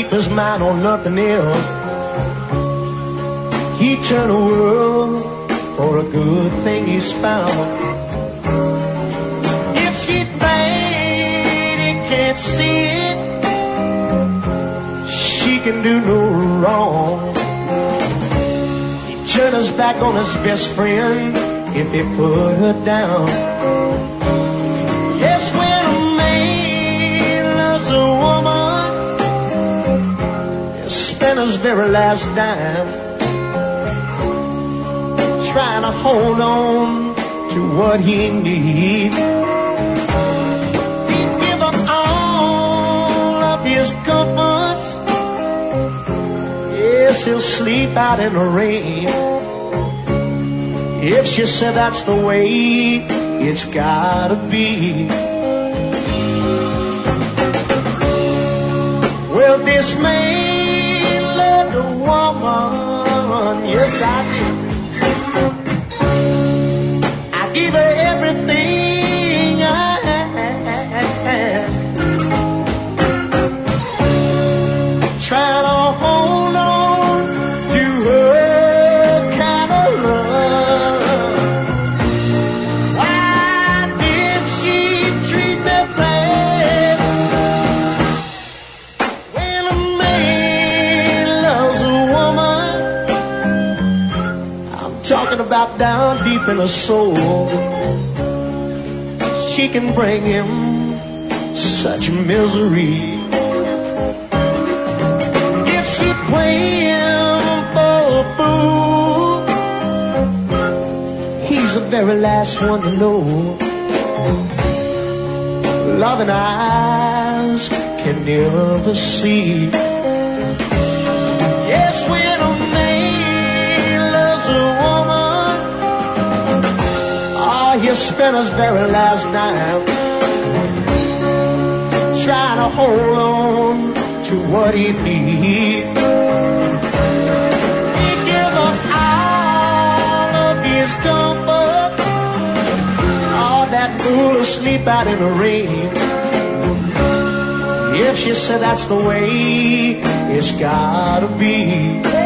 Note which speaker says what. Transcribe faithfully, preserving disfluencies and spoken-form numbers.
Speaker 1: keep his mind on nothing else. He'd turn the world for a good thing he's found. If she made he can't see it, she can do no wrong. He'd turn his back on his best friend if he put her down. Yes, when a man loves a woman, he'll spend his very last dime trying to hold on to what he needs. He'd give up all of his comforts. Yes, he'll sleep out in the rain. If she said that's the way it's gotta be. Well, this man loved a woman, yes I did. I gave her everything I had, trying to hold on to her kind of love. Why did she treat me bad? When a man loves a woman, I'm talking about down deep in her soul, she can bring him such misery. If she play him for a fool, he's the very last one to know. Loving eyes can never see. Yes, when a man loves a woman, oh, he'll spend his very last dime trying to hold on to what he needs. He give up all of his comfort, all that fool to sleep out in the rain. If she said that's the way it's gotta be.